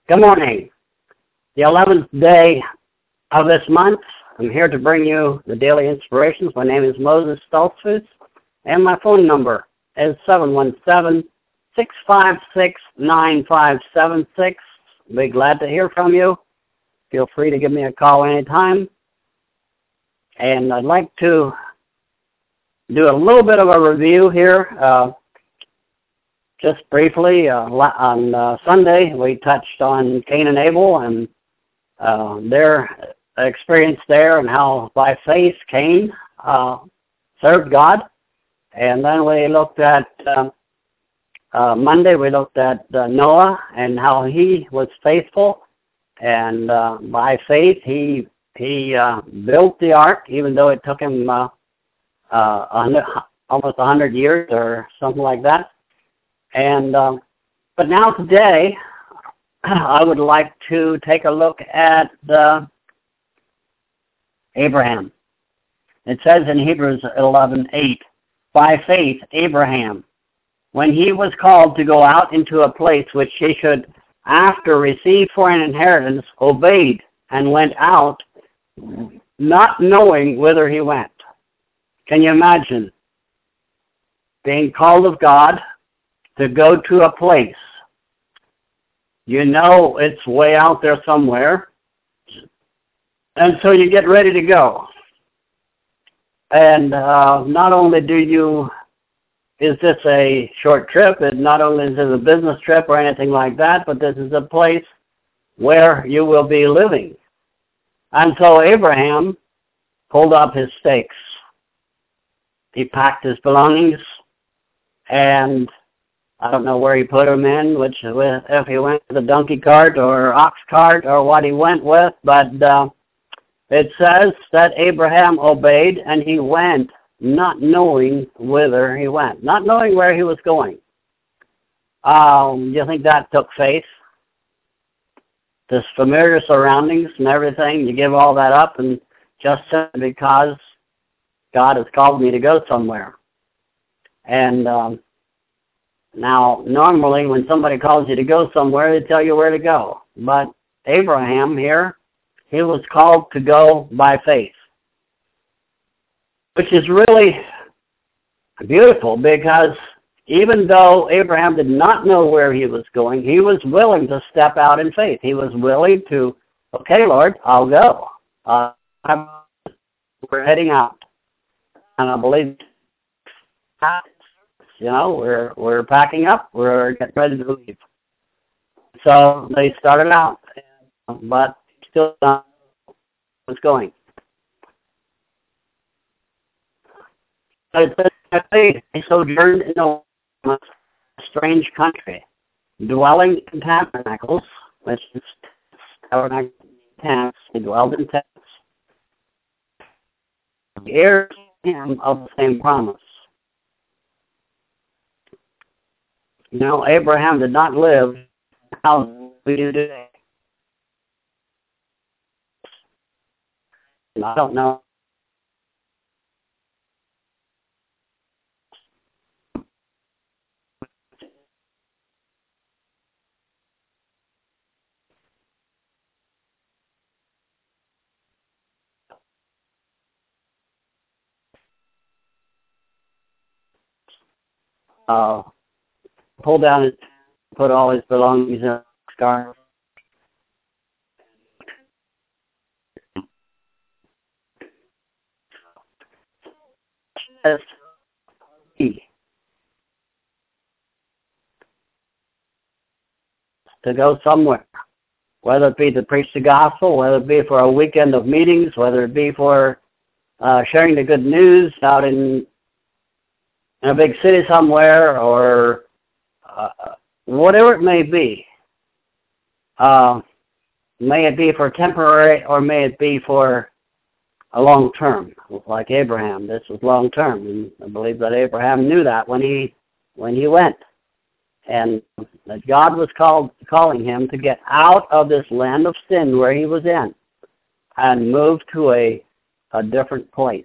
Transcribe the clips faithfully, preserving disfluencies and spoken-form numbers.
Good morning. The eleventh day of this month, I'm here to bring you the daily inspirations. My name is Moses Stoltzfus, and my phone number is seven one seven, six five six, nine five seven six. I'll be glad to hear from you. Feel free to give me a call anytime. And I'd like to do a little bit of a review here. Uh, just briefly, uh, on uh, Sunday, we touched on Cain and Abel and uh, their experience there and how by faith Cain uh, served God. And then we looked at, uh, uh, Monday, we looked at uh, Noah and how he was faithful. And uh, by faith, he he uh, built the ark, even though it took him uh, uh, almost one hundred years or something like that. And uh, but now today, I would like to take a look at uh, Abraham. It says in Hebrews eleven eight, by faith Abraham, when he was called to go out into a place which he should after receive for an inheritance, obeyed and went out, not knowing whither he went. Can you imagine being called of God to go to a place? You know it's way out there somewhere, and so you get ready to go. And uh, not only do you, is this a short trip, and not only is this a business trip or anything like that, but this is a place where you will be living. And so Abraham pulled up his stakes. He packed his belongings, and I don't know where he put them in, which if he went with a donkey cart or ox cart or what he went with, but uh, it says that Abraham obeyed and he went, not knowing whither he went, not knowing where he was going. Um, you think that took faith? This familiar surroundings and everything, you give all that up and just because God has called me to go somewhere. And um, now, normally when somebody calls you to go somewhere, they tell you where to go. But Abraham here, he was called to go by faith, which is really beautiful because even though Abraham did not know where he was going, he was willing to step out in faith. He was willing to, okay, Lord, I'll go. Uh, we're heading out. And I believe, you know, we're we're packing up. We're getting ready to leave. So they started out, but still not was going. But they sojourned in a strange country, dwelling in tabernacles, which is tabernacle tents. They dwelled in tents. The heirs of the same promise. You know, Abraham did not live how we do today. And I don't know. Uh, pull down his, put all his belongings in a scarf. To go somewhere, whether it be to preach the gospel, whether it be for a weekend of meetings, whether it be for uh, sharing the good news out in, in a big city somewhere, or uh, whatever it may be. Uh, may it be for temporary, or may it be for a long term, like Abraham. This was long term, and I believe that Abraham knew that when he when he went, and that God was called calling him to get out of this land of sin where he was in, and move to a a different place,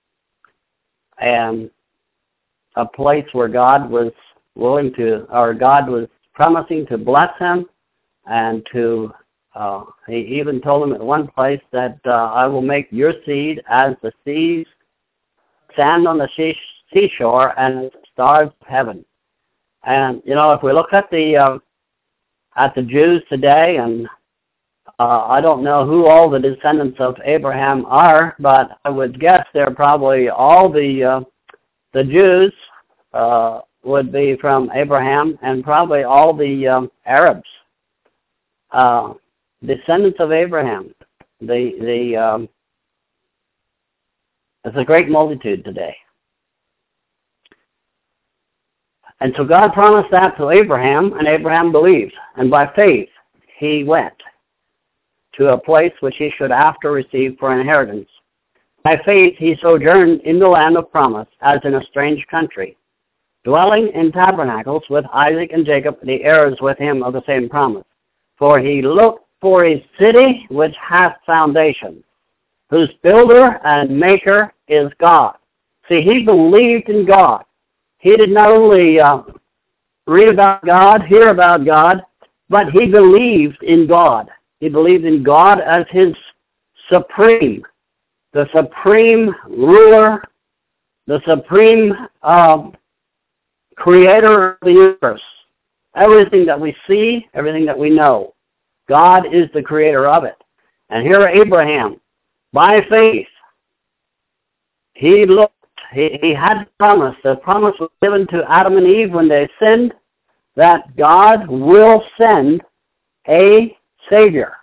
and a place where God was willing to, or God was promising to bless him and to, uh, he even told him at one place that uh, I will make your seed as the seas, sand on the sea, seashore, and stars of heaven. And, you know, if we look at the, uh, at the Jews today, and uh, I don't know who all the descendants of Abraham are, but I would guess they're probably all the, uh, the Jews, uh, would be from Abraham, and probably all the um, Arabs, uh, descendants of Abraham. The the um, it's a great multitude today, and so God promised that to Abraham, and Abraham believed, and by faith he went to a place which he should after receive for inheritance. By faith he sojourned in the land of promise, as in a strange country, dwelling in tabernacles with Isaac and Jacob, the heirs with him of the same promise. For he looked for a city which hath foundations, whose builder and maker is God. See, he believed in God. He did not only uh, read about God, hear about God, but he believed in God. He believed in God as his supreme, the supreme ruler, the supreme uh, creator of the universe. Everything that we see, everything that we know, God is the creator of it. And here Abraham, by faith, he looked, he, he had the promise. The promise was given to Adam and Eve when they sinned, that God will send a Savior.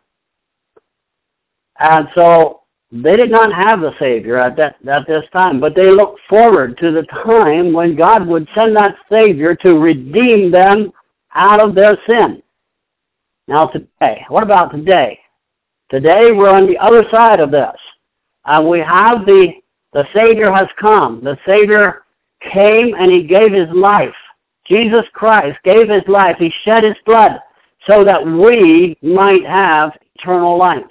And so they did not have the Savior at that at this time, but they looked forward to the time when God would send that Savior to redeem them out of their sin. Now today, what about today? Today we're on the other side of this. And we have the, the Savior has come. The Savior came and he gave his life. Jesus Christ gave his life. He shed his blood so that we might have eternal life.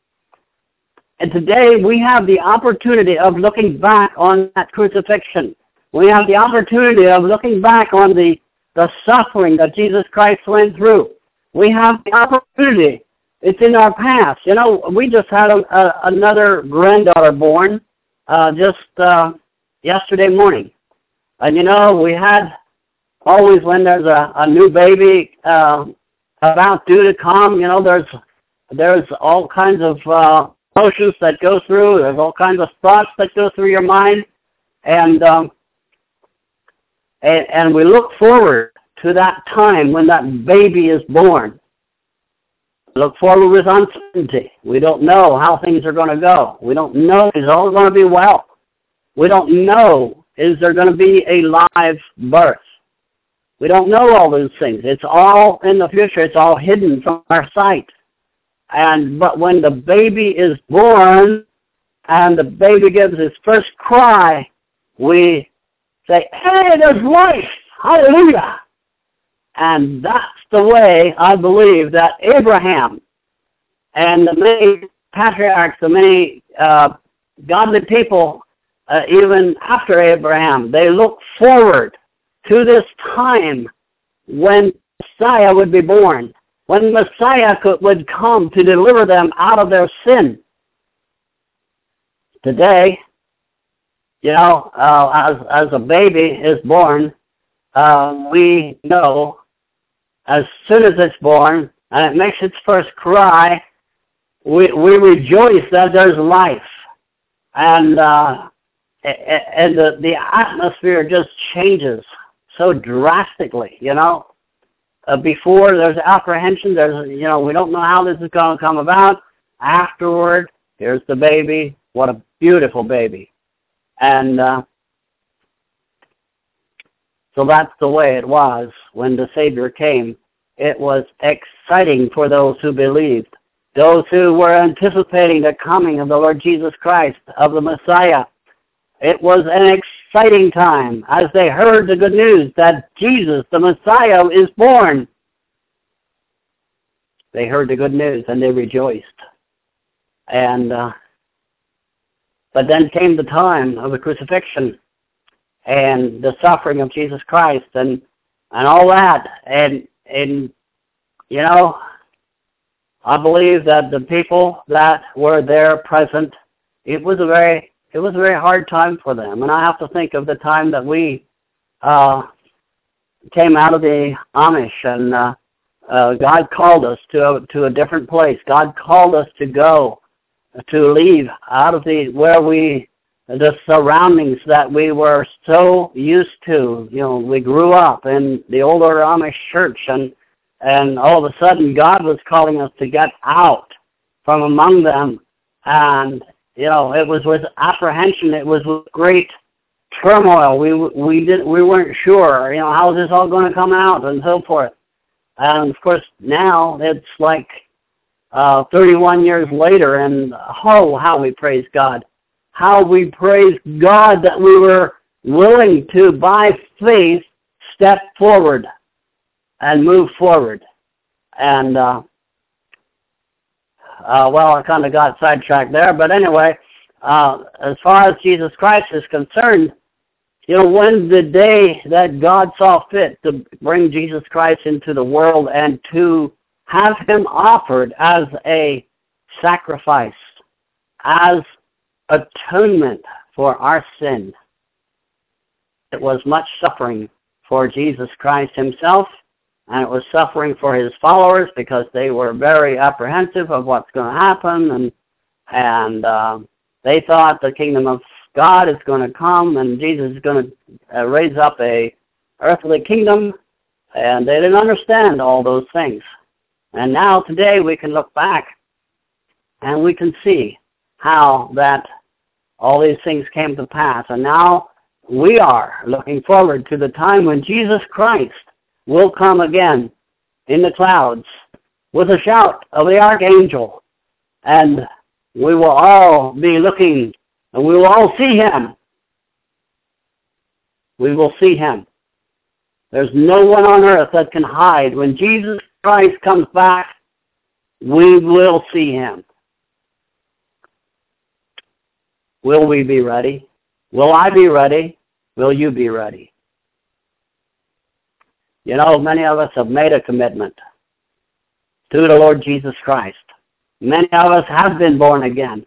And today we have the opportunity of looking back on that crucifixion. We have the opportunity of looking back on the, the suffering that Jesus Christ went through. We have the opportunity. It's in our past. You know, we just had a, a, another granddaughter born uh, just uh, yesterday morning. And, you know, we had always when there's a, a new baby uh, about due to come, you know, there's there's all kinds of uh, emotions that go through. There's all kinds of thoughts that go through your mind. And, um, and, and we look forward to that time when that baby is born. Look forward with uncertainty. We don't know how things are going to go. We don't know if it's all going to be well. We don't know is there going to be a live birth. We don't know all those things. It's all in the future. It's all hidden from our sight. And but when the baby is born and the baby gives his first cry, we say, "Hey, there's life! Hallelujah!" And that's the way I believe that Abraham and the many patriarchs, the many uh, godly people, uh, even after Abraham, they look forward to this time when Messiah would be born, when Messiah could, would come to deliver them out of their sin. Today, you know, uh, as, as a baby is born, uh, we know as soon as it's born and it makes its first cry, we, we rejoice that there's life. And, uh, and the, the atmosphere just changes so drastically, you know. Uh, before there's apprehension, there's, you know, we don't know how this is going to come about. Afterward, here's the baby. What a beautiful baby. And uh, so that's the way it was when the Savior came. It was exciting for those who believed, those who were anticipating the coming of the Lord Jesus Christ, of the Messiah. It was an exciting time as they heard the good news that Jesus, the Messiah, is born. They heard the good news and they rejoiced. And uh, but then came the time of the crucifixion and the suffering of Jesus Christ and and all that. And and you know, I believe that the people that were there present, it was a very, it was a very hard time for them. And I have to think of the time that we uh, came out of the Amish, and uh, uh, God called us to a, to a different place. God called us to go, to leave out of the where we, the surroundings that we were so used to. You know, we grew up in the older Amish church, and and all of a sudden God was calling us to get out from among them. And you know, it was with apprehension. It was with great turmoil. We we did we weren't sure. You know, how is this all going to come out and so forth. And of course, now it's like uh, thirty-one years later, and oh, how we praise God. How we praise God that we were willing to, by faith, step forward and move forward. And, uh, uh, well, I kind of got sidetracked there. But anyway, uh, as far as Jesus Christ is concerned, you know, when the day that God saw fit to bring Jesus Christ into the world and to have him offered as a sacrifice, as atonement for our sin, it was much suffering for Jesus Christ himself, and it was suffering for his followers because they were very apprehensive of what's going to happen, and and uh, they thought the kingdom of God is going to come, and Jesus is going to uh, raise up a earthly kingdom, and they didn't understand all those things. And now today we can look back and we can see how that all these things came to pass. And now we are looking forward to the time when Jesus Christ will come again in the clouds with a shout of the archangel, and we will all be looking, and we will all see him. We will see him. There's no one on earth that can hide. When Jesus Christ comes back, we will see him. Will we be ready? Will I be ready? Will you be ready? You know, many of us have made a commitment to the Lord Jesus Christ. Many of us have been born again.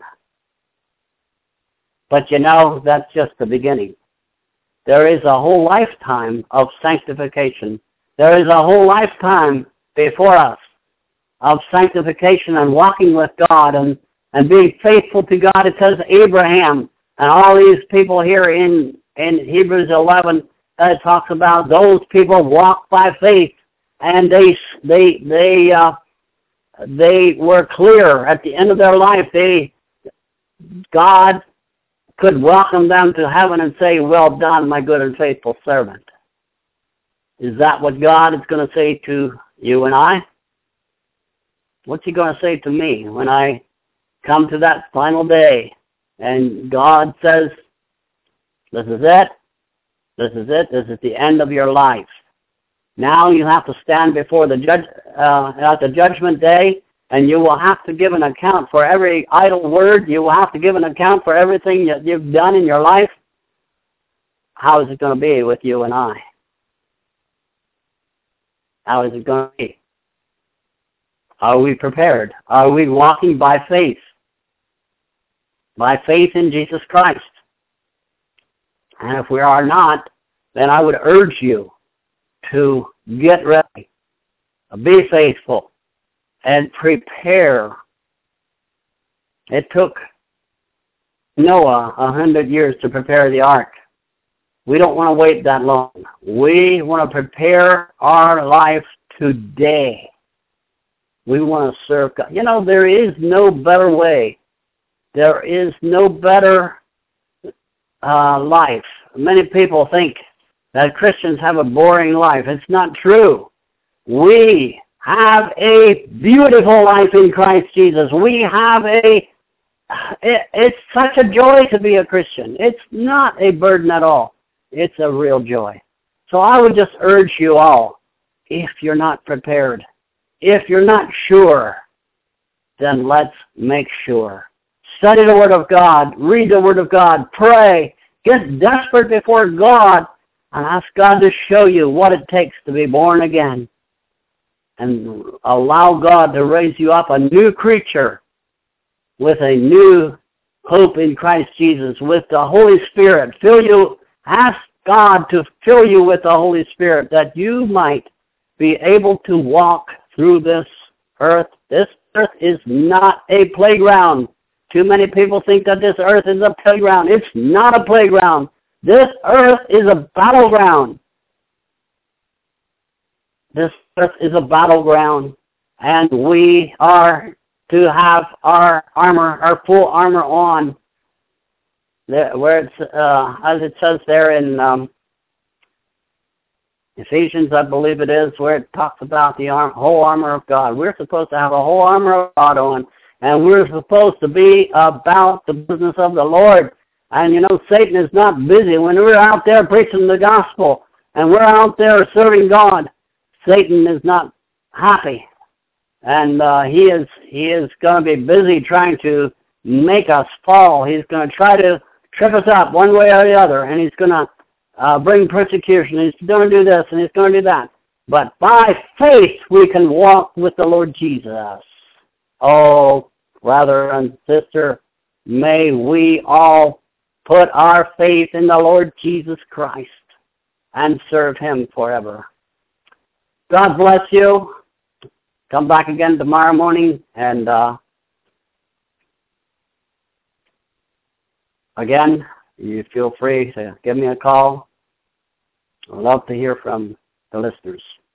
But you know, that's just the beginning. There is a whole lifetime of sanctification. There is a whole lifetime before us of sanctification and walking with God and, and being faithful to God. It says Abraham and all these people here in, in Hebrews eleven, that it talks about those people walk by faith, and they they they uh, they were clear at the end of their life. They God could welcome them to heaven and say, "Well done, my good and faithful servant." Is that what God is going to say to you and I? What's he going to say to me when I come to that final day and God says, "This is it. This is it. This is the end of your life. Now you have to stand before the judge uh, at the judgment day, and you will have to give an account for every idle word. You will have to give an account for everything that you've done in your life." How is it going to be with you and I? How is it going to be? Are we prepared? Are we walking by faith? By faith in Jesus Christ? And if we are not, then I would urge you to get ready, be faithful, and prepare. It took Noah a hundred years to prepare the ark. We don't want to wait that long. We want to prepare our life today. We want to serve God. You know, there is no better way. There is no better uh, life. Many people think that Christians have a boring life. It's not true. We have a beautiful life in Christ Jesus. We have a, it, it's such a joy to be a Christian. It's not a burden at all. It's a real joy. So I would just urge you all, if you're not prepared, if you're not sure, then let's make sure. Study the Word of God. Read the Word of God. Pray. Get desperate before God and ask God to show you what it takes to be born again. and allow God to raise you up a new creature with a new hope in Christ Jesus, with the Holy Spirit. Fill you, ask God to fill you with the Holy Spirit that you might be able to walk through this earth. This earth is not a playground. Too many people think that this earth is a playground. It's not a playground. This earth is a battleground. This earth is a battleground, and we are to have our armor, our full armor on, where it's, uh, as it says there in um, Ephesians, I believe it is, where it talks about the arm, whole armor of God. We're supposed to have a whole armor of God on, and we're supposed to be about the business of the Lord. And, you know, Satan is not busy. When we're out there preaching the gospel and we're out there serving God, Satan is not happy. And uh, he is he is going to be busy trying to make us fall. He's going to try to trip us up one way or the other, and he's going to uh, bring persecution. He's going to do this, and he's going to do that. But by faith, we can walk with the Lord Jesus. Oh, brother and sister, may we all put our faith in the Lord Jesus Christ and serve him forever. God bless you. Come back again tomorrow morning, and uh, again, you feel free to give me a call. I'd love to hear from the listeners.